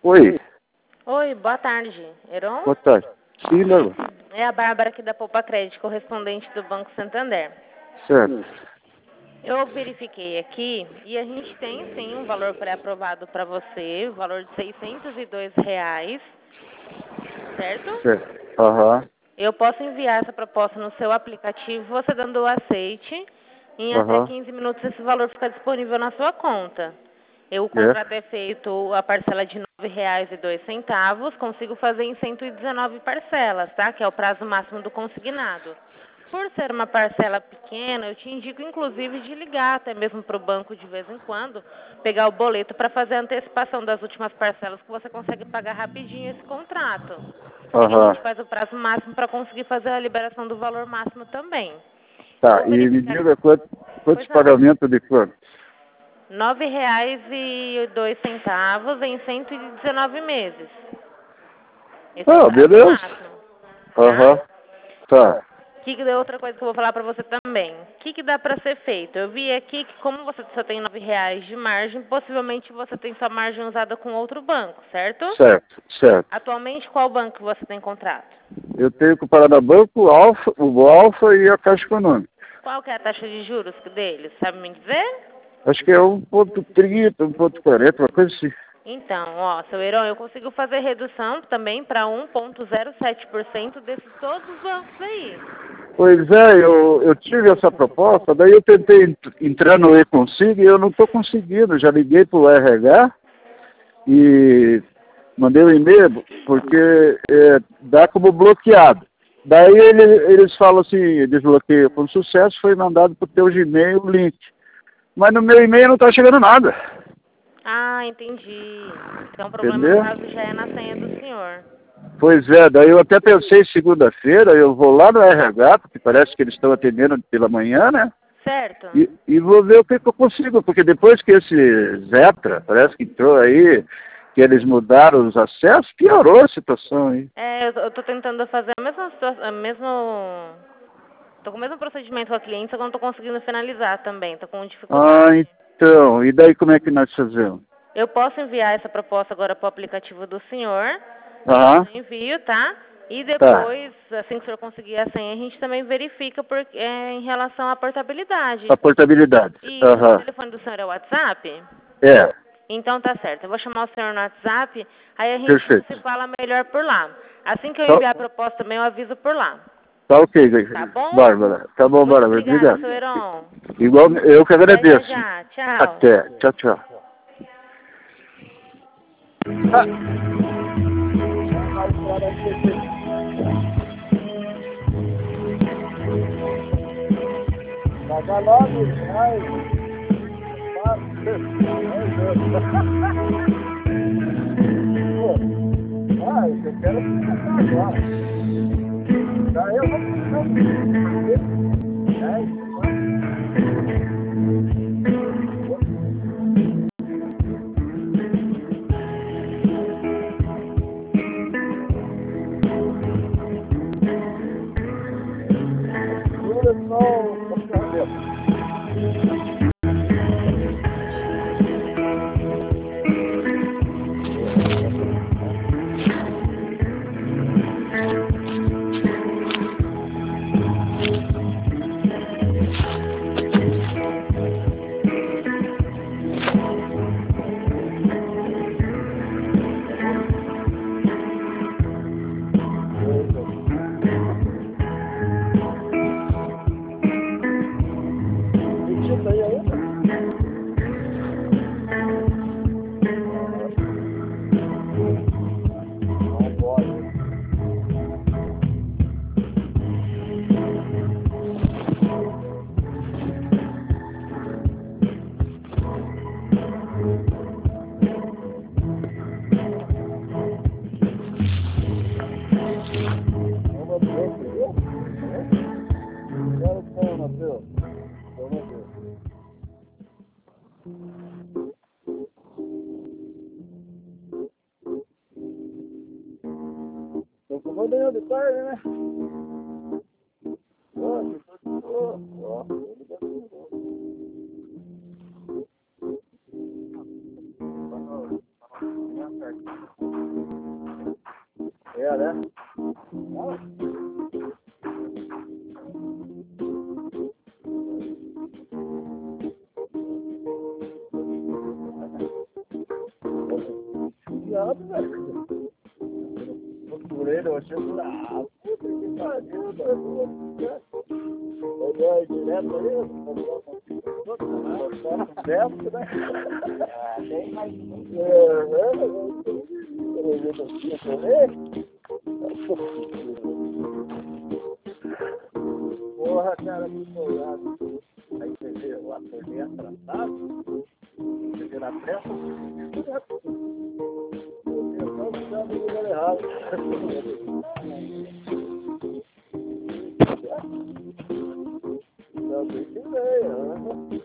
Oi, Oi, boa tarde. Heron? boa tarde. Sim, Norma. É a Bárbara aqui da Poupa Crédito, correspondente do Banco Santander. Certo. Eu verifiquei aqui e a gente tem sim um valor pré-aprovado para você, o valor de R$ 602, certo? Certo. Aham. Eu posso enviar essa proposta no seu aplicativo, você dando o aceite, em até Aham. 15 minutos esse valor fica disponível na sua conta. O É. contrato é feito a parcela de R$ 9,02, consigo fazer em 119 parcelas, tá? Que é o prazo máximo do consignado. Por ser uma parcela pequena, eu te indico inclusive de ligar até mesmo para o banco de vez em quando, pegar o boleto para fazer a antecipação das últimas parcelas que você consegue pagar rapidinho esse contrato. E a Aham. gente faz o prazo máximo para conseguir fazer a liberação do valor máximo também. Eu Tá, vou e me verificar. diga quantos Pois não. pagamentos de quanto? R$ 9,02 em 119 meses. Esse é o Ah, prazo beleza. máximo, tá? Aham. Tá. Outra coisa que eu vou falar para você também. O que dá para ser feito? Eu vi aqui que como você só tem R$ 9 de margem, possivelmente você tem sua margem usada com outro banco, certo? Certo, certo. Atualmente, qual banco você tem contrato? Eu tenho que parar na banco, o Alfa e a Caixa Econômica. Qual que é a taxa de juros deles? Sabe me dizer? Acho que é 1,30, 1,40, uma coisa assim. Então, ó, seu Heron, eu consigo fazer redução também para 1,07% desses todos os bancos aí. Pois é, eu tive essa proposta, daí eu tentei entrar no e-consigo e eu não estou conseguindo. Já liguei para o RH e mandei um e-mail porque dá como bloqueado. Daí eles falam assim, desbloqueio com sucesso, foi mandado para o teu Gmail o link. Mas no meu e-mail não está chegando nada. Ah, entendi. Então o problema, no Entendeu? caso, já é na senha do senhor. Pois é, daí eu até pensei segunda-feira, eu vou lá no RH, porque parece que eles estão atendendo pela manhã, né? Certo? E vou ver o que eu consigo, porque depois que esse Zetra, parece que entrou aí, que eles mudaram os acessos, piorou a situação aí. Eu tô tentando fazer a mesma situação, tô com o mesmo procedimento com a cliente, só que eu não tô conseguindo finalizar também, tô com Ah, dificuldade. então, e daí como é que nós fazemos? Eu posso enviar essa proposta agora para o aplicativo do senhor. Aham, Eu envio, tá? E tá. depois, assim que o senhor conseguir a senha, a gente também verifica em relação à portabilidade. A portabilidade. E o Aham, telefone do senhor é o WhatsApp? é, Então tá certo. Eu vou chamar o senhor no WhatsApp, aí a gente se perfeito. fala melhor por lá. Assim que eu Tá, enviar a proposta também, eu aviso por lá. tá ok, Tá bom? Bárbara. Tá bom, Muito Bárbara, obrigada, obrigado. seu Heron. Igual eu que Até já agradeço. já. Tchau. Até. Tchau, tchau. Ah. Paga logo, vai. Ah, eu quero começar agora. Daí eu vou de tarde, né? é, né? Diabo, velho. Procurei, eu achei bravo. Puta que pariu, mano. Olhou direto aí, botaram dentro, né? Nem mais porra, cara, muito olhado. Aí você vê o ator bem atrasado, você vê na peça, eu só ficando no lugar errado. Não, tem que ver, né?